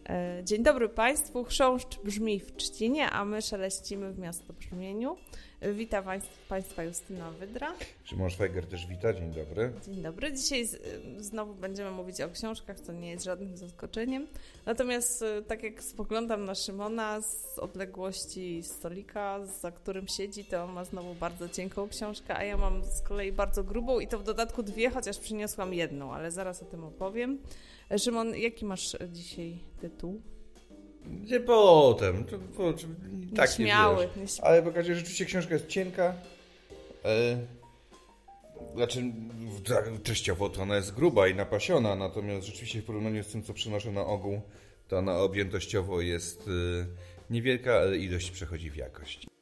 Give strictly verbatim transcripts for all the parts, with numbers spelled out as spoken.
Dzień dobry Państwu. Chrząszcz brzmi w trzcinie, a my szeleścimy w miastobrzmieniu. Witam Państwa Justyna Wydra. Szymon Szwajger też wita. Dzień dobry. Dzień dobry. Dzisiaj z, znowu będziemy mówić o książkach, co nie jest żadnym zaskoczeniem. Natomiast tak jak spoglądam na Szymona z odległości stolika, za którym siedzi, to on ma znowu bardzo cienką książkę, a ja mam z kolei bardzo grubą i to w dodatku dwie, chociaż przyniosłam jedną, ale zaraz o tym opowiem. Szymon, jaki masz dzisiaj tytuł? Nie potem. To, to, to, tak Nieśmiały. Nie wiesz. Ale pokażę, że rzeczywiście książka jest cienka. E, znaczy, treściowo to ona jest gruba i napasiona, natomiast rzeczywiście w porównaniu z tym, co przynoszę na ogół, to ona objętościowo jest e, niewielka, ale ilość przechodzi w jakość.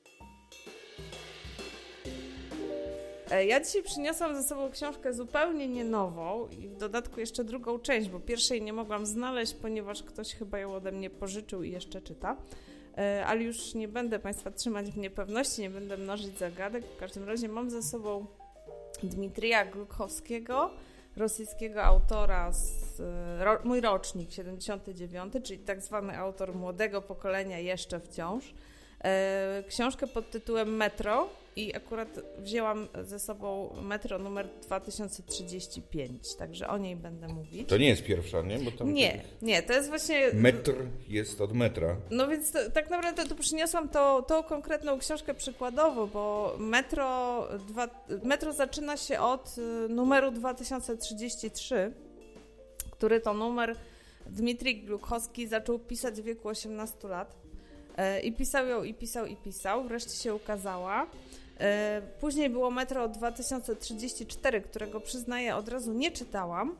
Ja dzisiaj przyniosłam ze sobą książkę zupełnie nie nową i w dodatku jeszcze drugą część, bo pierwszej nie mogłam znaleźć, ponieważ ktoś chyba ją ode mnie pożyczył i jeszcze czyta. Ale już nie będę Państwa trzymać w niepewności, nie będę mnożyć zagadek. W każdym razie mam ze sobą Dmitrija Gluchowskiego, rosyjskiego autora, z, ro, mój rocznik siedemdziesiąty dziewiąty, czyli tak zwany autor młodego pokolenia jeszcze wciąż. Książkę pod tytułem Metro i akurat wzięłam ze sobą Metro numer dwa tysiące trzydzieści pięć, także o niej będę mówić. To nie jest pierwsza, nie? Bo tam nie, tak... nie, to jest właśnie... Metr jest od metra. No więc to, tak naprawdę tu przyniosłam to, tą konkretną książkę przykładowo, bo Metro, dwa, Metro zaczyna się od numeru dwa tysiące trzydzieści trzy, który to numer Dmitrij Gluchowski zaczął pisać w wieku osiemnastu lat. I pisał ją, i pisał, i pisał. Wreszcie się ukazała. Później było Metro dwa tysiące trzydzieści cztery, którego przyznaję od razu nie czytałam.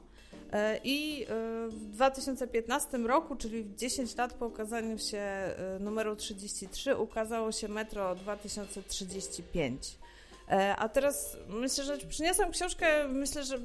I w dwa tysiące piętnastym roku, czyli w dziesięć lat po ukazaniu się numeru trzydzieści trzy, ukazało się Metro dwa tysiące trzydzieści pięć. A teraz myślę, że przyniosłam książkę, myślę, że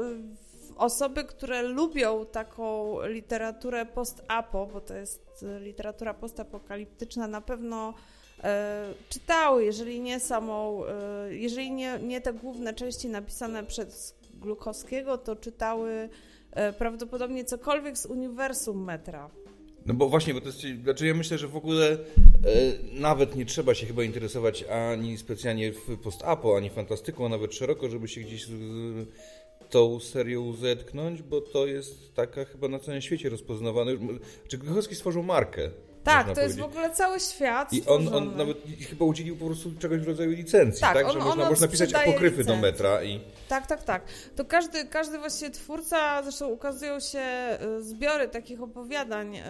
osoby, które lubią taką literaturę post-apo, bo to jest literatura postapokaliptyczna, na pewno e, czytały, jeżeli nie samą, e, jeżeli nie, nie te główne części napisane przez Gluchowskiego, to czytały e, prawdopodobnie cokolwiek z uniwersum Metra. No bo właśnie, bo to jest, znaczy ja myślę, że w ogóle e, nawet nie trzeba się chyba interesować ani specjalnie w post-apo, ani fantastyką, a nawet szeroko, żeby się gdzieś... Z, tą serią zetknąć, bo to jest taka chyba na całym świecie rozpoznawana. Czy Gluchowski stworzył markę? Tak, to jest w ogóle cały świat I on, on nawet chyba udzielił po prostu czegoś w rodzaju licencji, tak? tak? On, że on, można, on można pisać apokryfy licencję. do metra. I... Tak, tak, tak. To każdy, każdy właściwie twórca, zresztą ukazują się zbiory takich opowiadań,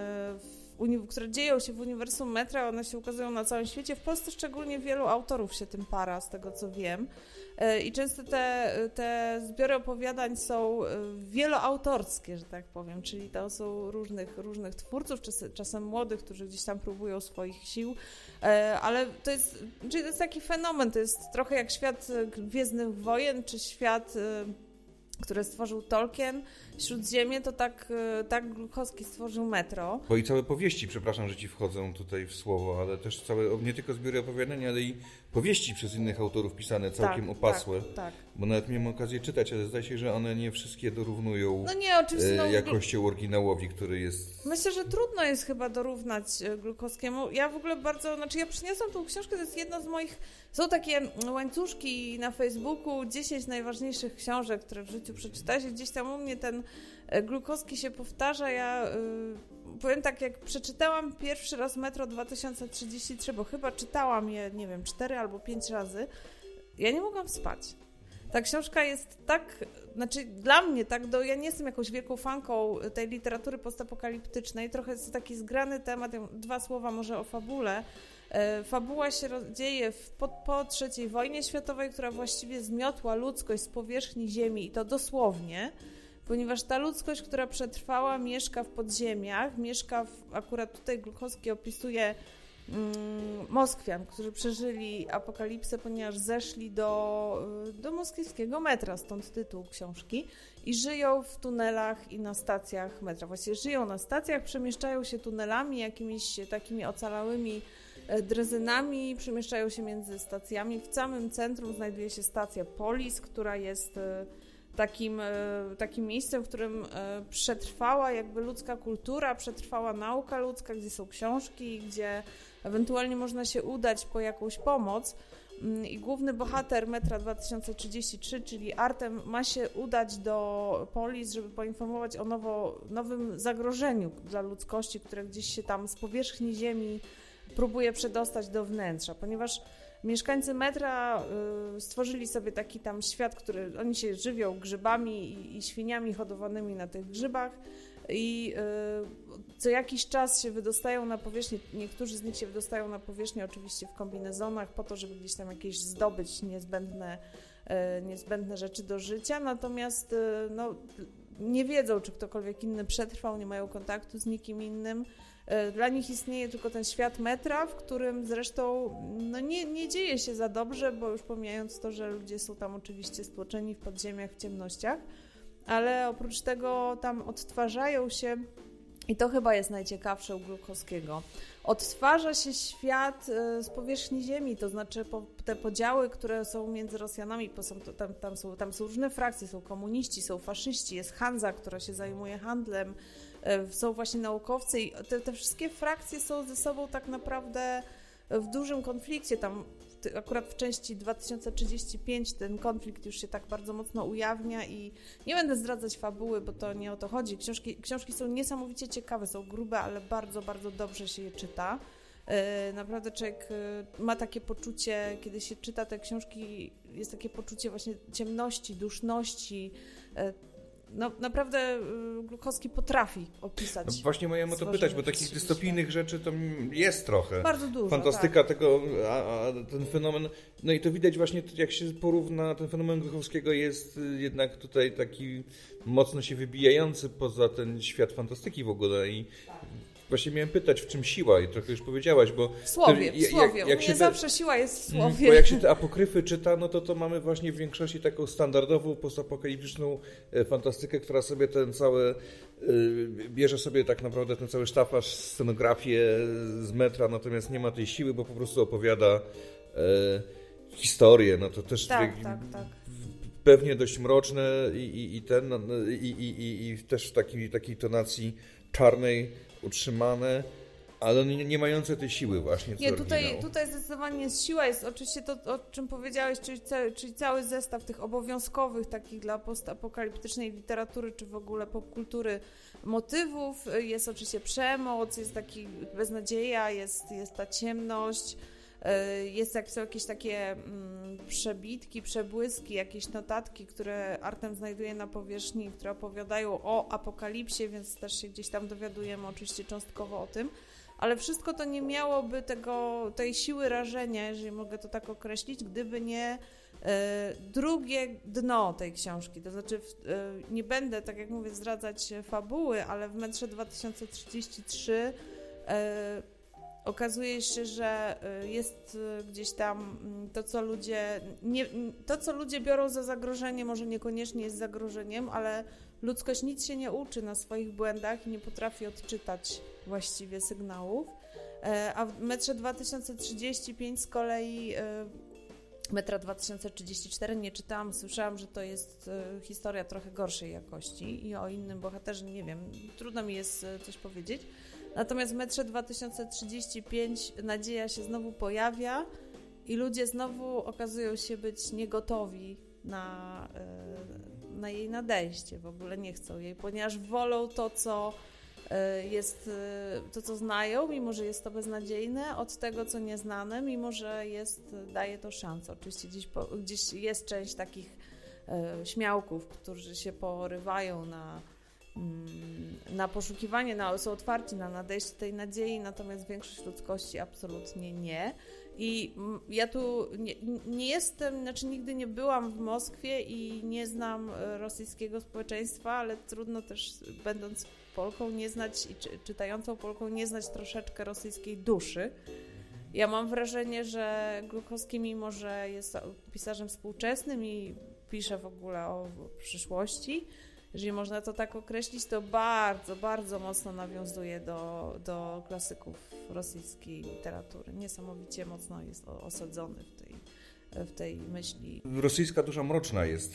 które dzieją się w uniwersum Metra, one się ukazują na całym świecie. W Polsce szczególnie wielu autorów się tym para, z tego co wiem. I często te, te zbiory opowiadań są wieloautorskie, że tak powiem, czyli to są różnych, różnych twórców, czasem, czasem młodych, którzy gdzieś tam próbują swoich sił, ale to jest, czyli to jest taki fenomen, to jest trochę jak świat Gwiezdnych Wojen, czy świat, który stworzył Tolkien, Śródziemie, to tak, tak Gluchowski stworzył Metro. Bo i całe powieści, przepraszam, że ci wchodzą tutaj w słowo, ale też całe, nie tylko zbiory opowiadań, ale i powieści przez innych autorów pisane, całkiem tak, opasłe. Tak, tak. Bo nawet miałem okazję czytać, ale zdaje się, że one nie wszystkie dorównują no nie, oczywiście, no, jakością oryginałowi, który jest... Myślę, że trudno jest chyba dorównać Gluchowskiemu. Ja w ogóle bardzo, znaczy ja przyniosłam tą książkę, to jest jedna z moich, są takie łańcuszki na Facebooku, dziesięć najważniejszych książek, które w życiu przeczytałeś i gdzieś tam u mnie ten Gluchowski się powtarza. Ja y, powiem tak, jak przeczytałam pierwszy raz Metro dwa tysiące trzydzieści trzy, bo chyba czytałam je, nie wiem, cztery albo pięć razy, ja nie mogłam spać. Ta książka jest tak, znaczy dla mnie tak, do, ja nie jestem jakąś wielką fanką tej literatury postapokaliptycznej, trochę jest to taki zgrany temat, dwa słowa może o fabule. E, fabuła się dzieje w, po, po trzeciej wojnie światowej, która właściwie zmiotła ludzkość z powierzchni ziemi i to dosłownie, ponieważ ta ludzkość, która przetrwała, mieszka w podziemiach, mieszka w, akurat tutaj Gluchowski opisuje Moskwian, którzy przeżyli apokalipsę, ponieważ zeszli do, do moskiewskiego metra, stąd tytuł książki, i żyją w tunelach i na stacjach metra. Właściwie żyją na stacjach, przemieszczają się tunelami, jakimiś takimi ocalałymi drezynami, przemieszczają się między stacjami. W samym centrum znajduje się stacja Polis, która jest takim, takim miejscem, w którym przetrwała jakby ludzka kultura, przetrwała nauka ludzka, gdzie są książki, gdzie ewentualnie można się udać po jakąś pomoc. I główny bohater Metra dwa tysiące trzydzieści trzy, czyli Artem, ma się udać do Polis, żeby poinformować o nowo, nowym zagrożeniu dla ludzkości, które gdzieś się tam z powierzchni ziemi próbuje przedostać do wnętrza, ponieważ mieszkańcy Metra y, stworzyli sobie taki tam świat, który oni się żywią grzybami i, i świniami hodowanymi na tych grzybach i y, co jakiś czas się wydostają na powierzchnię, niektórzy z nich się wydostają na powierzchnię oczywiście w kombinezonach po to, żeby gdzieś tam jakieś zdobyć niezbędne, y, niezbędne rzeczy do życia, natomiast y, no, nie wiedzą, czy ktokolwiek inny przetrwał, nie mają kontaktu z nikim innym. Dla nich istnieje tylko ten świat Metra, w którym zresztą no nie, nie dzieje się za dobrze, bo już pomijając to, że ludzie są tam oczywiście stłoczeni w podziemiach, w ciemnościach, ale oprócz tego tam odtwarzają się, i to chyba jest najciekawsze u Glukowskiego, odtwarza się świat z powierzchni ziemi, to znaczy po, te podziały, które są między Rosjanami, bo są, tam, tam, są, tam są różne frakcje, są komuniści, są faszyści, jest Hanza, która się zajmuje handlem, są właśnie naukowcy i te, te wszystkie frakcje są ze sobą tak naprawdę w dużym konflikcie. Tam akurat w części dwa tysiące trzydzieści pięć ten konflikt już się tak bardzo mocno ujawnia i nie będę zdradzać fabuły, bo to nie o to chodzi. Książki, książki są niesamowicie ciekawe, są grube, ale bardzo, bardzo dobrze się je czyta. Naprawdę człowiek ma takie poczucie, kiedy się czyta te książki, jest takie poczucie właśnie ciemności, duszności. No naprawdę Glukowski potrafi opisać. No właśnie miałem o to pytać, bo takich dystopijnych rzeczy to jest trochę. Bardzo dużo, fantastyka tak. tego, a, a ten fenomen, no i to widać właśnie, jak się porówna, ten fenomen Glukowskiego jest jednak tutaj taki mocno się wybijający poza ten świat fantastyki w ogóle i właśnie miałem pytać, w czym siła i trochę już powiedziałaś, bo... W słowie, te, w słowie. Jak, jak Nie się zawsze te, siła jest w słowie. Bo jak się te apokryfy czyta, no to to mamy właśnie w większości taką standardową, postapokaliptyczną fantastykę, która sobie ten cały... bierze sobie tak naprawdę ten cały sztafaż, scenografię z Metra, natomiast nie ma tej siły, bo po prostu opowiada e, historię. No to też... Tak, tak, tak. Pewnie dość mroczne i, i, i ten, i, i, i, i też w takiej, takiej tonacji czarnej utrzymane, ale nie, nie mające tej siły właśnie. Nie, tutaj, tutaj zdecydowanie jest siła, jest oczywiście to, o czym powiedziałeś, czyli cały, czyli cały zestaw tych obowiązkowych takich dla postapokaliptycznej literatury, czy w ogóle popkultury motywów. Jest oczywiście przemoc, jest taki beznadzieja, jest, jest ta ciemność, jest, jak są jakieś takie mm, przebitki, przebłyski, jakieś notatki, które Artem znajduje na powierzchni, które opowiadają o apokalipsie, więc też się gdzieś tam dowiadujemy oczywiście cząstkowo o tym, ale wszystko to nie miałoby tego, tej siły rażenia, jeżeli mogę to tak określić, gdyby nie e, drugie dno tej książki, to znaczy e, nie będę, tak jak mówię, zdradzać fabuły, ale w Metrze dwa tysiące trzydzieści trzy e, okazuje się, że jest gdzieś tam to, co ludzie nie, to, co ludzie biorą za zagrożenie, może niekoniecznie jest zagrożeniem, ale ludzkość nic się nie uczy na swoich błędach i nie potrafi odczytać właściwie sygnałów. A w Metrze dwa tysiące trzydzieści pięć z kolei, Metra dwa tysiące trzydzieści cztery nie czytałam, słyszałam, że to jest historia trochę gorszej jakości i o innym bohaterze nie wiem, trudno mi jest coś powiedzieć. Natomiast w Metrze dwa tysiące trzydzieści pięć nadzieja się znowu pojawia i ludzie znowu okazują się być niegotowi na, na jej nadejście. W ogóle nie chcą jej, ponieważ wolą to, co jest, to, co znają, mimo że jest to beznadziejne, od tego, co nieznane, mimo że jest, daje to szansę. Oczywiście gdzieś, po, gdzieś jest część takich śmiałków, którzy się porywają na na poszukiwanie, na, są otwarci na nadejście tej nadziei, natomiast większość ludzkości absolutnie nie. I ja tu nie, nie jestem, znaczy nigdy nie byłam w Moskwie i nie znam rosyjskiego społeczeństwa, ale trudno też, będąc Polką, nie znać i czy, czytającą Polką, nie znać troszeczkę rosyjskiej duszy. Ja mam wrażenie, że Glukowski, mimo że jest pisarzem współczesnym i pisze w ogóle o przyszłości, jeżeli można to tak określić, to bardzo, bardzo mocno nawiązuje do, do klasyków rosyjskiej literatury. Niesamowicie mocno jest osadzony w tej, w tej myśli. Rosyjska dusza mroczna jest.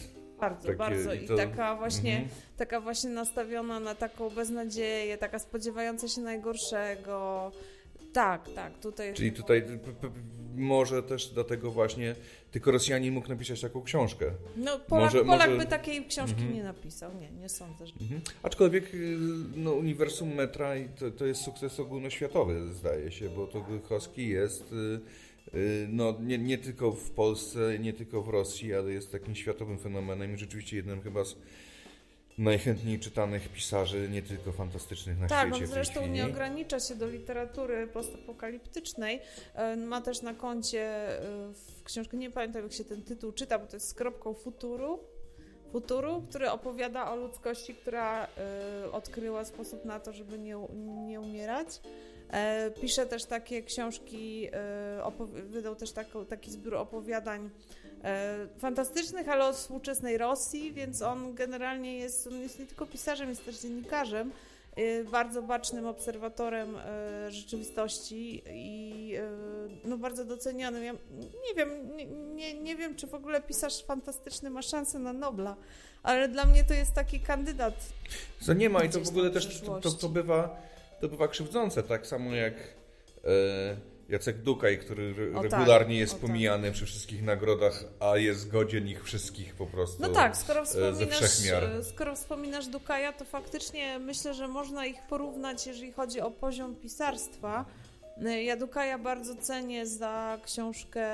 Bardzo, Takie, bardzo. i I to... taka właśnie, mhm. taka właśnie nastawiona na taką beznadzieję, taka spodziewająca się najgorszego. Tak, tak. Tutaj Czyli tutaj p- p- może też dlatego właśnie tylko Rosjanin mógł napisać taką książkę. No Polak, może, Polak może... by takiej książki mhm. nie napisał. Nie, nie sądzę. Że... Mhm. Aczkolwiek no, uniwersum Metra to, to jest sukces ogólnoświatowy, zdaje się, bo to Gluchowski jest no, nie, nie tylko w Polsce, nie tylko w Rosji, ale jest takim światowym fenomenem i rzeczywiście jednym chyba z najchętniej czytanych pisarzy, nie tylko fantastycznych na tak, świecie. Tak, on zresztą w tej nie chwili. ogranicza się do literatury postapokaliptycznej. Ma też na koncie w książkę, nie pamiętam jak się ten tytuł czyta, bo to jest z kropką futuru, futuru, który opowiada o ludzkości, która y, odkryła sposób na to, żeby nie, nie umierać. E, pisze też takie książki, y, opowi- wydał też taką, taki zbiór opowiadań e, fantastycznych, ale o współczesnej Rosji, więc on generalnie jest, on jest nie tylko pisarzem, jest też dziennikarzem, y, bardzo bacznym obserwatorem y, rzeczywistości i y, no, bardzo docenionym. Ja nie wiem, nie, nie, nie wiem, czy w ogóle pisarz fantastyczny ma szansę na Nobla, ale dla mnie to jest taki kandydat. To nie ma i to w ogóle w też to, to, to, bywa, to bywa krzywdzące, tak samo jak e, Jacek Dukaj, który re, O regularnie tak, jest o pomijany tak. przy wszystkich nagrodach, a jest godzien ich wszystkich po prostu. No tak, skoro ze wszechmiar. wspominasz, skoro wspominasz Dukaja, to faktycznie myślę, że można ich porównać, jeżeli chodzi o poziom pisarstwa. Ja Dukaja bardzo cenię za książkę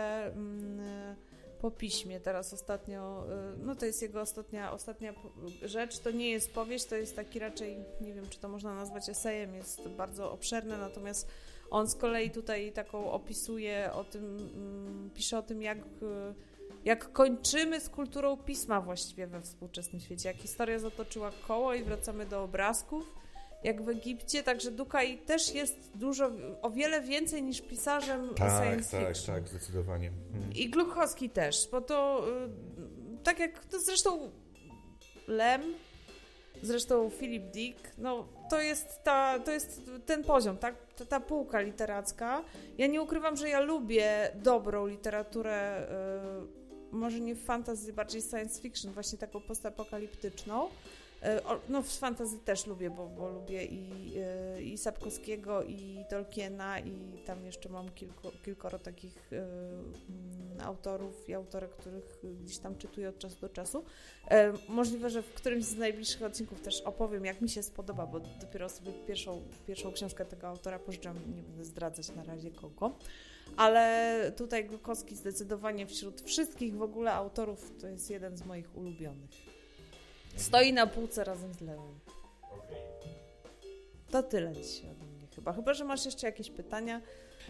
Po piśmie, teraz ostatnio, no to jest jego ostatnia, ostatnia rzecz, to nie jest powieść, to jest taki raczej, nie wiem, czy to można nazwać esejem, jest bardzo obszerny, natomiast on z kolei tutaj taką opisuje o tym, pisze o tym, jak, jak kończymy z kulturą pisma właściwie we współczesnym świecie, jak historia zatoczyła koło i wracamy do obrazków, jak w Egipcie, także Dukaj też jest dużo, o wiele więcej niż pisarzem tak, science tak, fiction. Tak, tak, zdecydowanie. Hmm. I Gluchowski też, bo to tak jak to zresztą Lem, zresztą Philip Dick, no to jest, ta, to jest ten poziom, tak? ta, ta półka literacka. Ja nie ukrywam, że ja lubię dobrą literaturę, yy, może nie fantasy, bardziej science fiction, właśnie taką postapokaliptyczną. No w fantasy też lubię, bo, bo lubię i, i Sapkowskiego, i Tolkiena, i tam jeszcze mam kilku, kilkoro takich y, autorów i autorek, których gdzieś tam czytuję od czasu do czasu. Y, możliwe, że w którymś z najbliższych odcinków też opowiem, jak mi się spodoba, bo dopiero sobie pierwszą, pierwszą książkę tego autora pożyczam, nie będę zdradzać na razie kogo. Ale tutaj Gluchowski zdecydowanie wśród wszystkich w ogóle autorów to jest jeden z moich ulubionych. Stoi na półce razem z Lewem. To tyle dzisiaj ode mnie chyba. Chyba, że masz jeszcze jakieś pytania.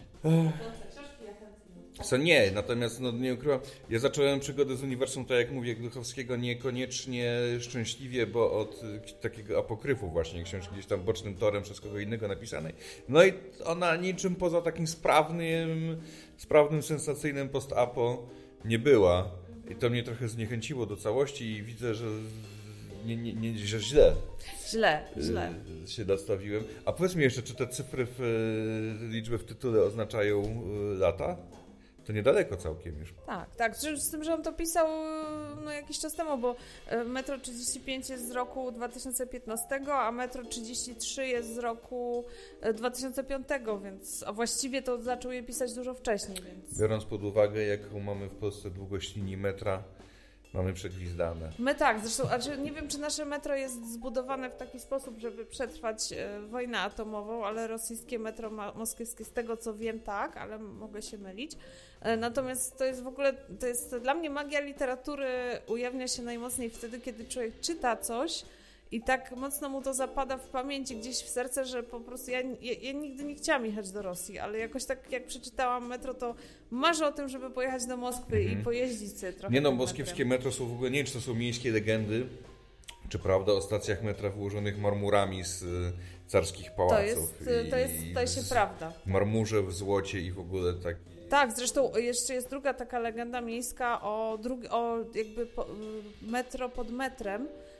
Co nie, natomiast no, nie ukrywam, ja zacząłem przygodę z uniwersum, tak jak mówię, Gluchowskiego niekoniecznie szczęśliwie, bo od takiego apokryfu właśnie, książki gdzieś tam bocznym torem przez kogo innego napisanej. No i ona niczym poza takim sprawnym, sprawnym, sensacyjnym post-apo nie była. I to mnie trochę zniechęciło do całości i widzę, że Nie, nie, nie, że źle. Źle, źle. Się nastawiłem. A powiedz mi jeszcze, czy te cyfry, w, liczby w tytule oznaczają lata? To niedaleko całkiem już. Tak, tak. Z tym, że on to pisał no, jakiś czas temu, bo Metro trzydzieści pięć jest z roku dwa tysiące piętnastego, a Metro trzydzieści trzy jest z roku dwa tysiące piątego, więc a właściwie to zaczął je pisać dużo wcześniej. Więc... Biorąc pod uwagę, jaką mamy w Polsce długość linii metra, mamy przegwizdane. My tak, zresztą znaczy nie wiem, czy nasze metro jest zbudowane w taki sposób, żeby przetrwać e, wojnę atomową, ale rosyjskie metro ma, moskiewskie, z tego co wiem, tak, ale mogę się mylić. E, natomiast to jest w ogóle, to jest dla mnie magia literatury ujawnia się najmocniej wtedy, kiedy człowiek czyta coś i tak mocno mu to zapada w pamięci, gdzieś w serce, że po prostu ja, ja, ja nigdy nie chciałam jechać do Rosji, ale jakoś tak jak przeczytałam metro, to marzę o tym, żeby pojechać do Moskwy mm-hmm. i pojeździć sobie trochę. Nie no, moskiewskie metro są w ogóle, nie wiem, czy to są miejskie legendy, czy prawda o stacjach metra wyłożonych marmurami z y, carskich pałaców. To jest, i, to jest, to jest się prawda. W marmurze, w złocie i w ogóle tak. Tak, zresztą jeszcze jest druga taka legenda miejska o, drugi, o jakby po, metro pod metrem,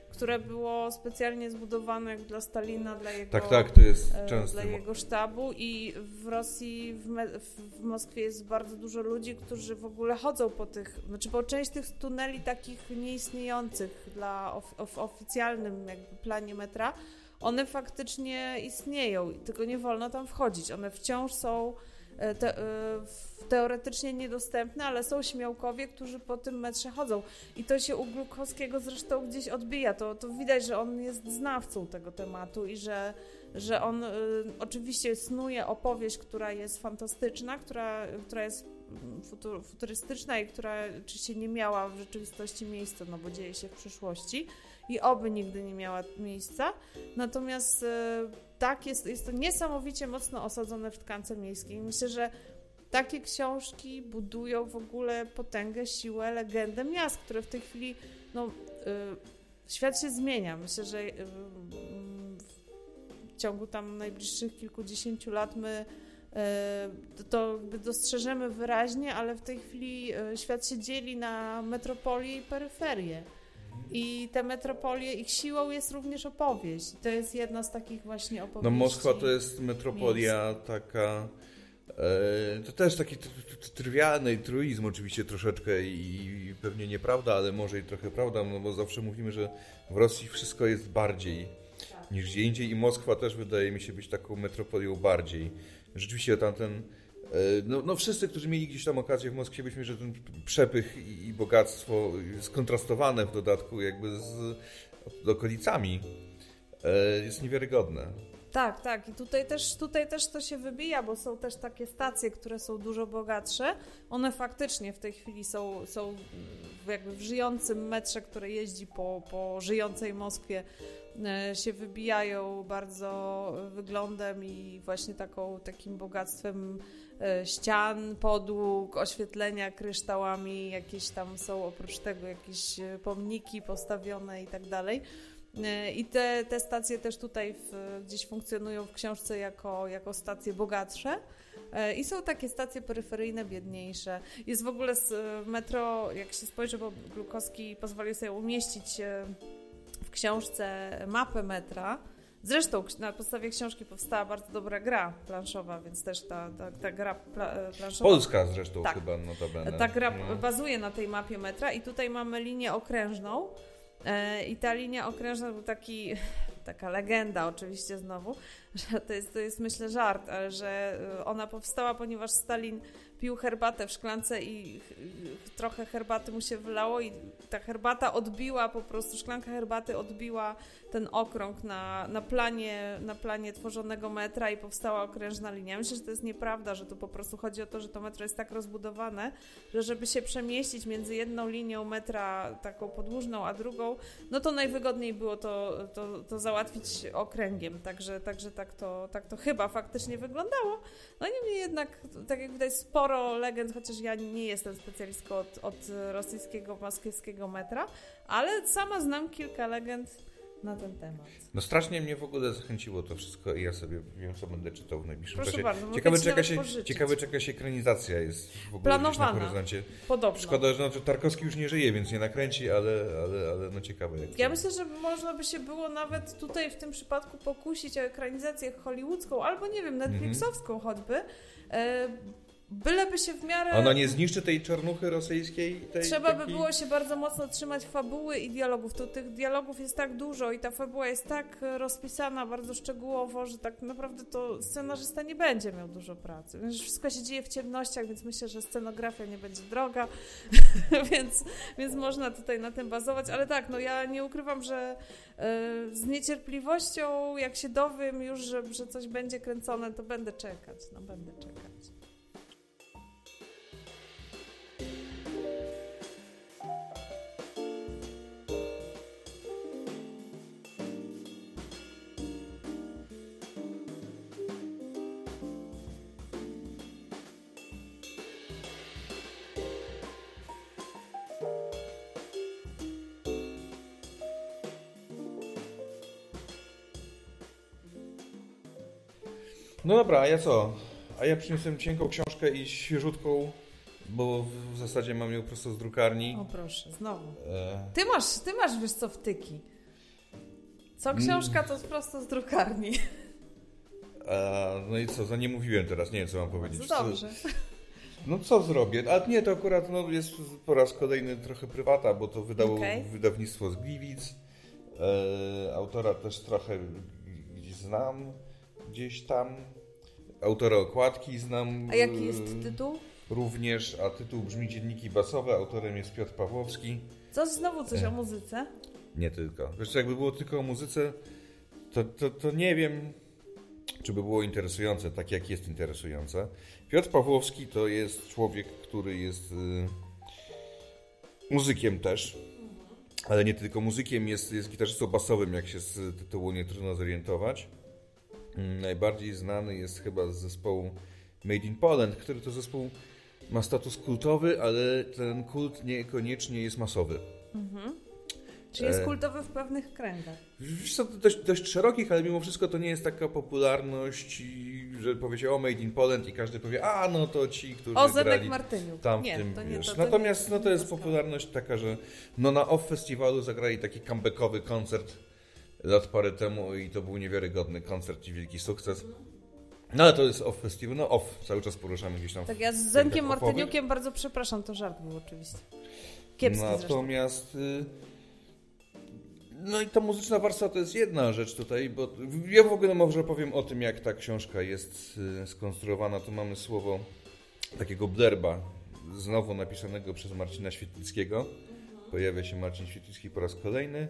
które było specjalnie zbudowane dla Stalina, dla jego, tak, tak, to jest często. Dla jego sztabu i w Rosji, w, Me- w Moskwie jest bardzo dużo ludzi, którzy w ogóle chodzą po tych, znaczy bo część tych tuneli takich nieistniejących dla of- of- oficjalnym jakby planie metra, one faktycznie istnieją, tylko nie wolno tam wchodzić. One wciąż są te, teoretycznie niedostępne, ale są śmiałkowie, którzy po tym metrze chodzą. I to się u Glukowskiego zresztą gdzieś odbija. To, to widać, że on jest znawcą tego tematu i że, że on y, oczywiście snuje opowieść, która jest fantastyczna, która, która jest futur, futurystyczna i która oczywiście nie miała w rzeczywistości miejsca, no bo dzieje się w przyszłości i oby nigdy nie miała miejsca. Natomiast y, tak, jest, jest to niesamowicie mocno osadzone w tkance miejskiej. Myślę, że takie książki budują w ogóle potęgę, siłę, legendę miast, które w tej chwili, no, y, świat się zmienia. Myślę, że y, y, w ciągu tam najbliższych kilkudziesięciu lat my y, to dostrzeżemy wyraźnie, ale w tej chwili y, świat się dzieli na metropolię i peryferię. I te metropolie, ich siłą jest również opowieść. I to jest jedna z takich właśnie opowieści. No Moskwa to jest metropolia miejsc. taka, e, to też taki trywialny truizm oczywiście troszeczkę i, i pewnie nieprawda, ale może i trochę prawda, no bo zawsze mówimy, że w Rosji wszystko jest bardziej tak. niż gdzie indziej i Moskwa też wydaje mi się być taką metropolią bardziej. Rzeczywiście tamten No, no wszyscy, którzy mieli gdzieś tam okazję w Moskwie, byśmy, że ten przepych i, i bogactwo skontrastowane w dodatku jakby z, z okolicami jest niewiarygodne. Tak, tak. I tutaj też, tutaj też to się wybija, bo są też takie stacje, które są dużo bogatsze. One faktycznie w tej chwili są, są jakby w żyjącym metrze, które jeździ po, po żyjącej Moskwie, się wybijają bardzo wyglądem i właśnie taką, takim bogactwem ścian, podłóg, oświetlenia kryształami, jakieś tam są oprócz tego jakieś pomniki postawione i tak dalej. I te, te stacje też tutaj w, gdzieś funkcjonują w książce jako, jako stacje bogatsze. I są takie stacje peryferyjne, biedniejsze. Jest w ogóle z metro, jak się spojrzy, bo Glukowski pozwolił sobie umieścić w książce mapę metra. Zresztą na podstawie książki powstała bardzo dobra gra planszowa, więc też ta, ta, ta gra pla, planszowa... Polska zresztą tak, chyba notabene. Ta gra no. bazuje na tej mapie metra i tutaj mamy linię okrężną e, i ta linia okrężna był taki... taka legenda oczywiście znowu, że to jest, to jest myślę żart, ale że ona powstała, ponieważ Stalin pił herbatę w szklance i trochę herbaty mu się wylało i ta herbata odbiła po prostu, szklanka herbaty odbiła ten okrąg na, na, planie, na planie tworzonego metra i powstała okrężna linia. Myślę, że to jest nieprawda, że tu po prostu chodzi o to, że to metro jest tak rozbudowane, że żeby się przemieścić między jedną linią metra taką podłużną, a drugą, no to najwygodniej było to, to, to załatwić okręgiem. Także, także tak, to, tak to chyba faktycznie wyglądało. No niemniej jednak, tak jak widać, sporo legend, chociaż ja nie jestem specjalistką od, od rosyjskiego, moskiewskiego metra, ale sama znam kilka legend na ten temat. No strasznie mnie w ogóle zachęciło to wszystko i ja sobie wiem, co będę czytał w najbliższym Proszę czasie. bardzo, ciekawe, czy jakaś, ciekawe, czy jakaś ekranizacja jest w ogóle planowana. Na horyzoncie. Podobno. Szkoda, że no, Tarkowski już nie żyje, więc nie nakręci, ale, ale, ale no ciekawe. Jak ja to... myślę, że można by się było nawet tutaj w tym przypadku pokusić o ekranizację hollywoodzką albo nie wiem, netflixowską mm-hmm. choćby. E- Byleby się w miarę... Ona nie zniszczy tej czarnuchy rosyjskiej? Tej, Trzeba takiej... by było się bardzo mocno trzymać fabuły i dialogów. Tu tych dialogów jest tak dużo i ta fabuła jest tak rozpisana bardzo szczegółowo, że tak naprawdę to scenarzysta nie będzie miał dużo pracy. Wszystko się dzieje w ciemnościach, więc myślę, że scenografia nie będzie droga, więc, więc można tutaj na tym bazować. Ale tak, no ja nie ukrywam, że yy, z niecierpliwością, jak się dowiem już, że, że coś będzie kręcone, to będę czekać. No będę czekać. No dobra, a ja co? A ja przyniosłem cienką książkę i świeżutką, bo w zasadzie mam ją prosto z drukarni. O proszę, znowu. E... Ty masz, ty masz wiesz co, wtyki. Co książka, to prosto z drukarni. A, no i co, za nie mówiłem teraz, nie wiem co mam powiedzieć. No dobrze. Co, no co zrobię? A nie, to akurat no, jest po raz kolejny trochę prywata, bo to wydało okay. wydawnictwo z Gliwic. E, autora też trochę gdzieś znam, gdzieś tam. Autora okładki znam. A jaki jest tytuł? Również, a tytuł brzmi Dzienniki basowe, autorem jest Piotr Pawłowski. Co, znowu coś e. o muzyce? Nie tylko. Wiesz, jakby było tylko o muzyce, to, to, to nie wiem, czy by było interesujące, tak jak jest interesujące. Piotr Pawłowski to jest człowiek, który jest y, muzykiem też, ale nie tylko muzykiem, jest, jest gitarzystą basowym, jak się z tytułu nie trudno zorientować. Y, najbardziej znany jest chyba z zespołu Made in Poland, który to zespół ma status kultowy, ale ten kult niekoniecznie jest masowy. Mhm. Czy jest kultowy w pewnych kręgach? Są dość, dość szerokich, ale mimo wszystko to nie jest taka popularność, że powie się o Made in Poland i każdy powie, a no to ci, którzy o, Zenek grali Martyniuk. tam nie, w tym, to nie, wiesz. to, to Natomiast nie, no, to jest popularność taka, że no, na Off Festiwalu zagrali taki comebackowy koncert lat parę temu i to był niewiarygodny koncert i wielki sukces. No ale to jest Off Festival, no Off, cały czas poruszamy gdzieś tam. Tak, ja z Zenkiem Martyniukiem bardzo przepraszam, to żart był oczywiście. Kiepski Natomiast... Y- No i ta muzyczna warstwa to jest jedna rzecz tutaj, bo ja w ogóle może powiem o tym, jak ta książka jest skonstruowana. Tu mamy słowo takiego blerba, znowu napisanego przez Marcina Świetlickiego. Pojawia się Marcin Świetlicki po raz kolejny.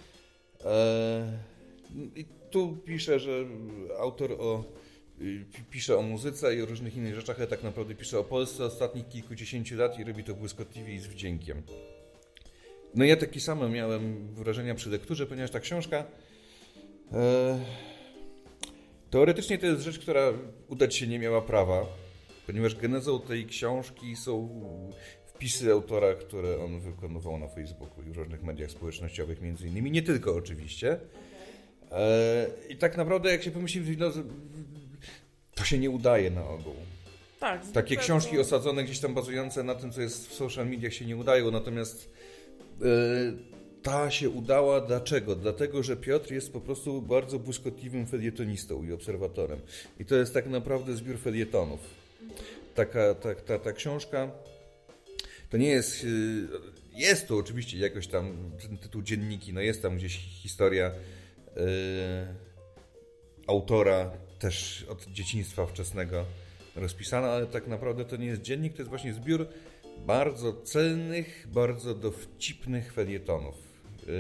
I tu pisze, że autor o, pisze o muzyce i o różnych innych rzeczach, ale tak naprawdę pisze o Polsce ostatnich kilkudziesięciu lat i robi to błyskotliwie i z wdziękiem. No ja takie same miałem wrażenia przy lekturze, ponieważ ta książka e, teoretycznie to jest rzecz, która udać się nie miała prawa, ponieważ genezą tej książki są wpisy autora, które on wykonywał na Facebooku i w różnych mediach społecznościowych między innymi, nie tylko oczywiście. E, I tak naprawdę jak się pomyśli, no, to się nie udaje na ogół. Tak, Takie książki to... osadzone gdzieś tam bazujące na tym, co jest w social mediach się nie udają, natomiast ta się udała. Dlaczego? Dlatego, że Piotr jest po prostu bardzo błyskotliwym felietonistą i obserwatorem. I to jest tak naprawdę zbiór felietonów. Taka, ta, ta, ta książka to nie jest... Jest to oczywiście jakoś tam ten tytuł dzienniki, no jest tam gdzieś historia yy, autora też od dzieciństwa wczesnego rozpisana, ale tak naprawdę to nie jest dziennik, to jest właśnie zbiór bardzo celnych, bardzo dowcipnych felietonów, yy,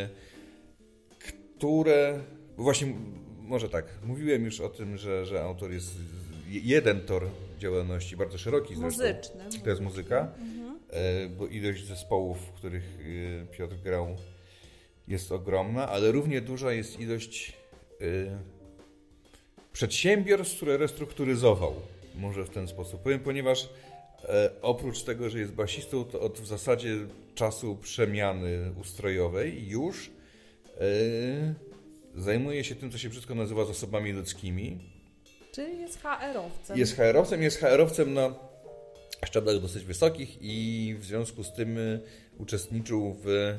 które, bo właśnie, może tak, mówiłem już o tym, że, że autor jest jeden tor działalności, bardzo szeroki zresztą. Muzyczny. To jest muzyka, mhm. yy, bo ilość zespołów, w których yy, Piotr grał, jest ogromna, ale równie duża jest ilość yy, przedsiębiorstw, które restrukturyzował, może w ten sposób powiem, ponieważ E, oprócz tego, że jest basistą, to od w zasadzie czasu przemiany ustrojowej już e, zajmuje się tym, co się brzydko nazywa zasobami ludzkimi. Czyli jest H R-owcem. Jest H R-owcem, jest H R-owcem na szczeblach dosyć wysokich i w związku z tym uczestniczył w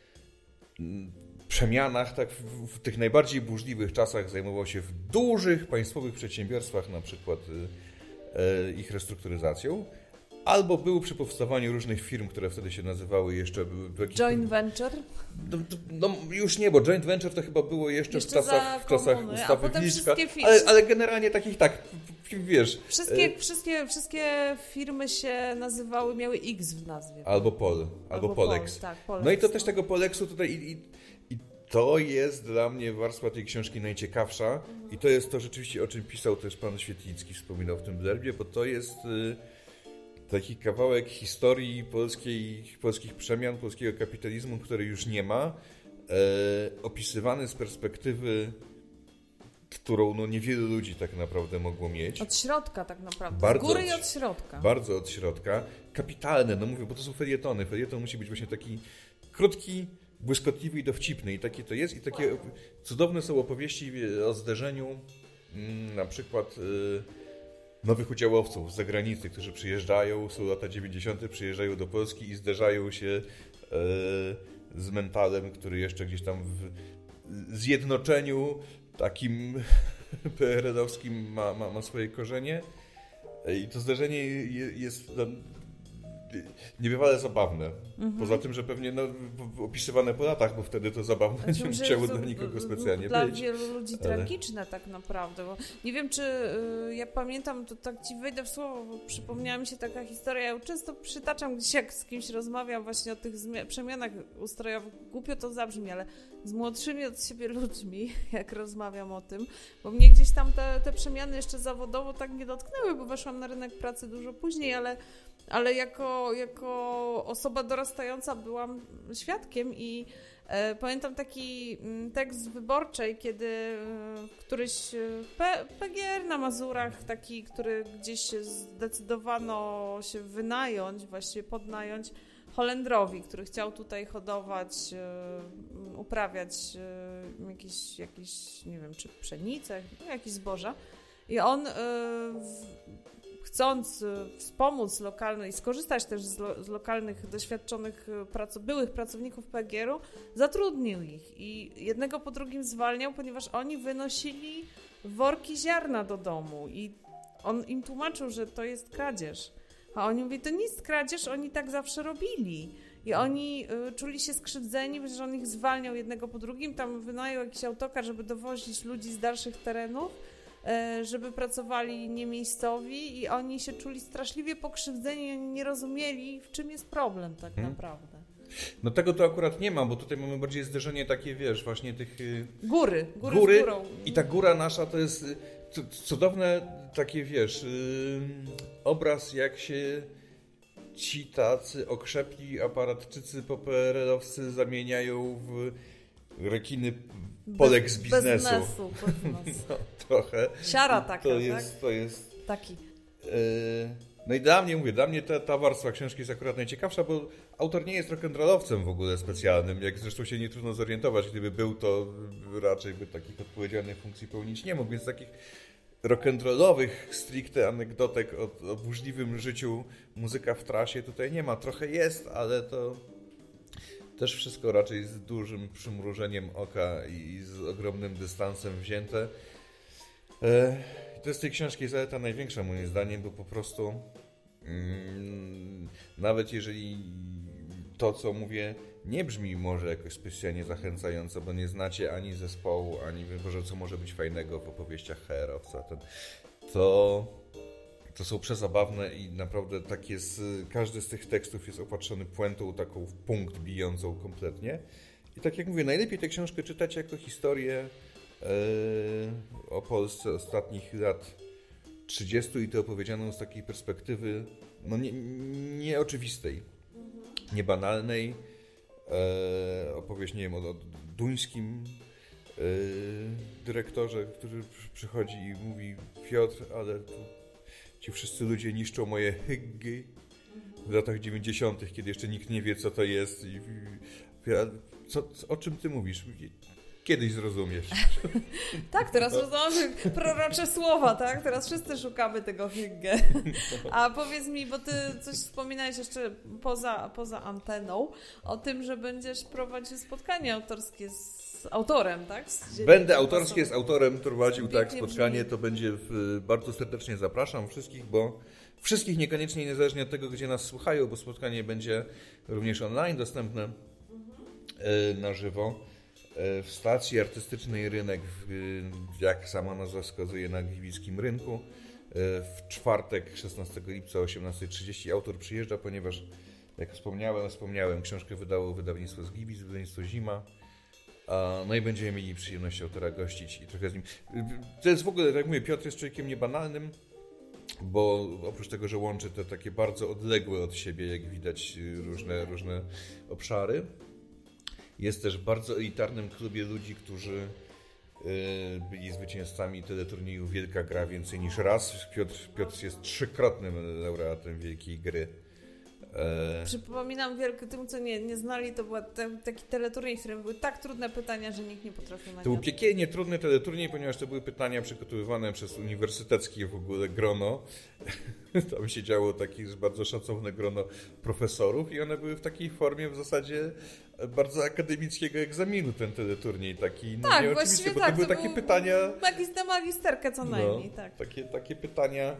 przemianach, tak w, w tych najbardziej burzliwych czasach zajmował się w dużych państwowych przedsiębiorstwach, na przykład e, ich restrukturyzacją. Albo był przy powstawaniu różnych firm, które wtedy się nazywały jeszcze... Joint venture? No, no już nie, bo joint venture to chyba było jeszcze, jeszcze w czasach, w czasach ustawy Wilczka. Ale, ale generalnie takich tak, wiesz... Wszystkie, wszystkie, wszystkie firmy się nazywały, miały X w nazwie. Albo Pol, albo, albo Polex. Pol, tak, Polex. No i to też tego Polexu tutaj... I, i, i to jest dla mnie warstwa tej książki najciekawsza. Mhm. I to jest to rzeczywiście, o czym pisał też pan Świetlicki, wspominał w tym blurbie, bo to jest... taki kawałek historii polskiej, polskich przemian, polskiego kapitalizmu, który już nie ma, e, opisywany z perspektywy, którą no, niewielu ludzi tak naprawdę mogło mieć. Od środka tak naprawdę, bardzo z góry od, i od środka. Bardzo od środka. Kapitalne, no mówię, bo to są felietony. Felieton musi być właśnie taki krótki, błyskotliwy i dowcipny. I takie to jest. I takie cudowne są opowieści o zderzeniu mm, na przykład... Y, nowych udziałowców z zagranicy, którzy przyjeżdżają, są lata dziewięćdziesiąte, przyjeżdżają do Polski i zderzają się e, z mentalem, który jeszcze gdzieś tam w, zjednoczeniu takim P R L-owskim ma, ma, ma swoje korzenie i to zdarzenie jest no, niebywale zabawne. Mhm. Poza tym, że pewnie no, opisywane po latach, bo wtedy to zabawne znaczy, nie musiało dla nikogo specjalnie dla być. Dla wielu ludzi ale... tragiczne tak naprawdę. Bo nie wiem, czy y, ja pamiętam, to tak ci wejdę w słowo, bo przypomniała mi się taka historia. Ja często przytaczam gdzieś, jak z kimś rozmawiam właśnie o tych zmi- przemianach ustrojowych. Głupio to zabrzmi, ale z młodszymi od siebie ludźmi, jak rozmawiam o tym, bo mnie gdzieś tam te, te przemiany jeszcze zawodowo tak nie dotknęły, bo weszłam na rynek pracy dużo później, ale Ale jako, jako osoba dorastająca byłam świadkiem i e, pamiętam taki tekst z Wyborczej, kiedy e, któryś P, PGR na Mazurach, taki, który gdzieś zdecydowano się wynająć, właściwie podnająć Holendrowi, który chciał tutaj hodować, e, uprawiać e, jakieś, jakieś, nie wiem, czy pszenicę, no, jakieś zboża. I on e, w, chcąc wspomóc lokalny i skorzystać też z, lo, z lokalnych, doświadczonych prac, byłych pracowników P G R-u, zatrudnił ich i jednego po drugim zwalniał, ponieważ oni wynosili worki ziarna do domu i on im tłumaczył, że to jest kradzież. A oni mówili, to nie jest kradzież, oni tak zawsze robili. I oni y, czuli się skrzywdzeni, że on ich zwalniał jednego po drugim, tam wynajął jakiś autokar, żeby dowozić ludzi z dalszych terenów, żeby pracowali niemiejscowi i oni się czuli straszliwie pokrzywdzeni, oni nie rozumieli, w czym jest problem tak hmm. naprawdę. No tego to akurat nie ma, bo tutaj mamy bardziej zderzenie takie, wiesz, właśnie tych... Góry, góry, góry z górą. I ta góra nasza to jest cudowne takie, wiesz, obraz, jak się ci tacy okrzepli aparatczycy poperelowscy zamieniają w rekiny Polek bez, z biznesu. Bez nesu, bez nesu. No, trochę. Siara taka, to jest, tak? To jest... Taki. Yy, no i dla mnie, mówię, dla mnie ta, ta warstwa książki jest akurat najciekawsza, bo autor nie jest rock'n'rollowcem w ogóle specjalnym, jak zresztą się nie trudno zorientować. Gdyby był, to raczej by takich odpowiedzialnych funkcji pełnić nie mógł, więc takich rock'n'rollowych stricte anegdotek o, o burzliwym życiu muzyka w trasie tutaj nie ma. Trochę jest, ale to... Też wszystko raczej z dużym przymrużeniem oka i z ogromnym dystansem wzięte. To jest tej książki zaleta największa moim zdaniem, bo po prostu mm, nawet jeżeli to, co mówię, nie brzmi może jakoś specjalnie zachęcająco, bo nie znacie ani zespołu, ani może co może być fajnego w opowieściach H R-owca, to... To są przezabawne i naprawdę tak jest, każdy z tych tekstów jest opatrzony puentą taką w punkt bijącą kompletnie. I tak jak mówię, najlepiej tę książkę czytać jako historię yy, o Polsce ostatnich lat trzydziestu i to opowiedzianą z takiej perspektywy no nie, nieoczywistej, niebanalnej. Yy, opowieść, nie wiem, o, o duńskim yy, dyrektorze, który przychodzi i mówi: Piotr, ale tu ci wszyscy ludzie niszczą moje hyggi w latach dziewięćdziesiątych, kiedy jeszcze nikt nie wie, co to jest. I, i, co, o czym ty mówisz? Kiedyś zrozumiesz. Tak, teraz no. rozumiem prorocze słowa, tak? Teraz wszyscy szukamy tego hyggę. A powiedz mi, bo ty coś wspominałeś jeszcze poza, poza anteną, o tym, że będziesz prowadził spotkanie autorskie z Z autorem, tak? Będę autorskie z autorem prowadził tak spotkanie, to będzie w, bardzo serdecznie zapraszam wszystkich, bo wszystkich niekoniecznie, niezależnie od tego, gdzie nas słuchają, bo spotkanie będzie również online dostępne mhm. na żywo w stacji artystycznej Rynek, jak sama nazwa wskazuje, na Gliwickim Rynku. W czwartek, szesnastego lipca o osiemnasta trzydzieści autor przyjeżdża, ponieważ, jak wspomniałem, wspomniałem, książkę wydało wydawnictwo z Gliwic, wydawnictwo Zima. No i będziemy mieli przyjemność autora gościć i trochę z nim. To jest w ogóle, tak jak mówię, Piotr jest człowiekiem niebanalnym, bo oprócz tego, że łączy te takie bardzo odległe od siebie, jak widać, różne, różne obszary, jest też w bardzo elitarnym klubie ludzi, którzy byli zwycięzcami teleturnieju Wielka Gra więcej niż raz. Piotr, Piotr jest trzykrotnym laureatem Wielkiej Gry. E... Przypominam wielkie, tym co nie, nie znali, to był te, taki teleturniej, w którym były tak trudne pytania, że nikt nie potrafił na nie. To był piekielnie trudny teleturniej, ponieważ to były pytania przygotowywane przez uniwersyteckie w ogóle grono. Tam siedziało takie bardzo szacowne grono profesorów i one były w takiej formie w zasadzie bardzo akademickiego egzaminu ten teleturniej taki. No tak, nie, właściwie oczywiście, bo tak, to były to takie był pytania. Magister, magisterkę co najmniej, no, tak. Takie, takie pytania.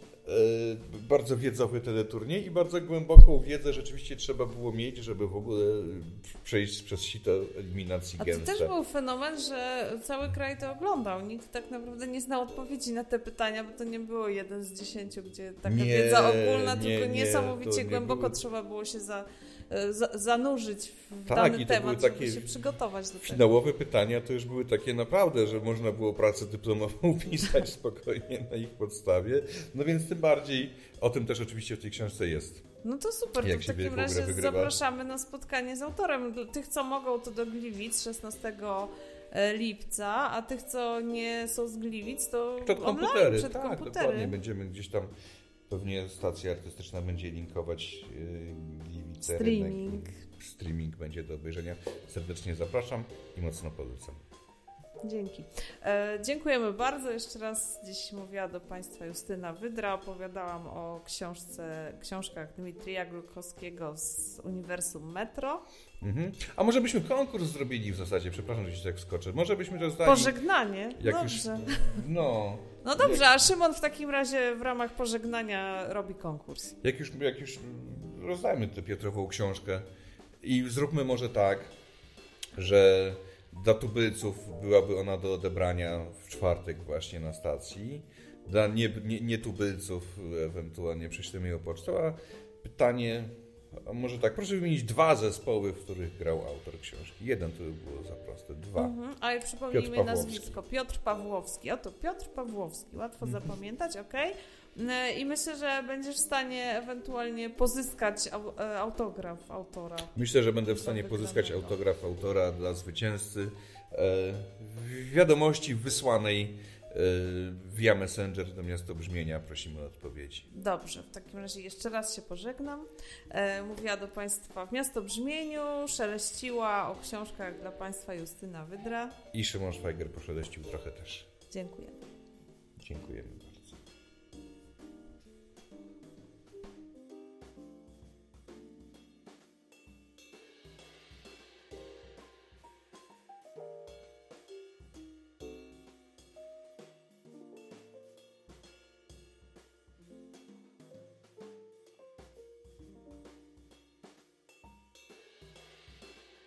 Bardzo wiedzowy teleturniej i bardzo głęboką wiedzę rzeczywiście trzeba było mieć, żeby w ogóle przejść przez sito eliminacji A gęste. to też był fenomen, że cały kraj to oglądał. Nikt tak naprawdę nie znał odpowiedzi na te pytania, bo to nie było jeden z dziesięciu, gdzie taka nie, wiedza ogólna, nie, tylko nie, niesamowicie nie głęboko były... trzeba było się za, za, zanurzyć w tak, dany i to temat, były takie żeby się przygotować do tego. Finałowe pytania to już były takie naprawdę, że można było pracę dyplomową pisać spokojnie na ich podstawie. No więc tym bardziej o tym też oczywiście w tej książce jest. No to super, Jak to w się takim wielką grę razie wygrywa. zapraszamy na spotkanie z autorem. Dla tych, co mogą, to do Gliwic szesnastego lipca, a tych, co nie są z Gliwic, to Przed online, komputery, przed tak, komputery. dokładnie. Będziemy gdzieś tam, pewnie stacja artystyczna będzie linkować yy, Gliwice, Streaming. Rynek, streaming będzie do obejrzenia. Serdecznie zapraszam i mocno polecam. Dzięki. E, dziękujemy bardzo. Jeszcze raz dziś mówiła do Państwa Justyna Wydra. Opowiadałam o książce, książkach Dmitrija Glukowskiego z Uniwersum Metro. Mhm. A może byśmy konkurs zrobili w zasadzie? Przepraszam, że się tak wskoczę. Może byśmy to zdali... Pożegnanie? Jak dobrze. Już, no... No dobrze, a Szymon w takim razie w ramach pożegnania robi konkurs. Jak już, jak już rozdajmy tę Piotrową książkę i zróbmy może tak, że dla tubylców byłaby ona do odebrania w czwartek właśnie na stacji. Dla nie, nie, nie tubylców ewentualnie prześlemy ją pocztą, a pytanie, a może tak, proszę wymienić dwa zespoły, w których grał autor książki. Jeden to by było za proste, dwa. Mhm. A przypomnijmy nazwisko. Piotr Pawłowski. Oto Piotr Pawłowski. Łatwo mhm. zapamiętać, ok? I myślę, że będziesz w stanie ewentualnie pozyskać autograf autora. Myślę, że będę w stanie pozyskać autograf autora dla zwycięzcy w wiadomości wysłanej via Messenger do Miastobrzmienia. Prosimy o odpowiedzi. Dobrze, w takim razie jeszcze raz się pożegnam. Mówiła do Państwa w Miastobrzmieniu, szeleściła o książkach dla Państwa Justyna Wydra. I Szymon Szwajger poszeleścił trochę też. Dziękujemy. Dziękujemy.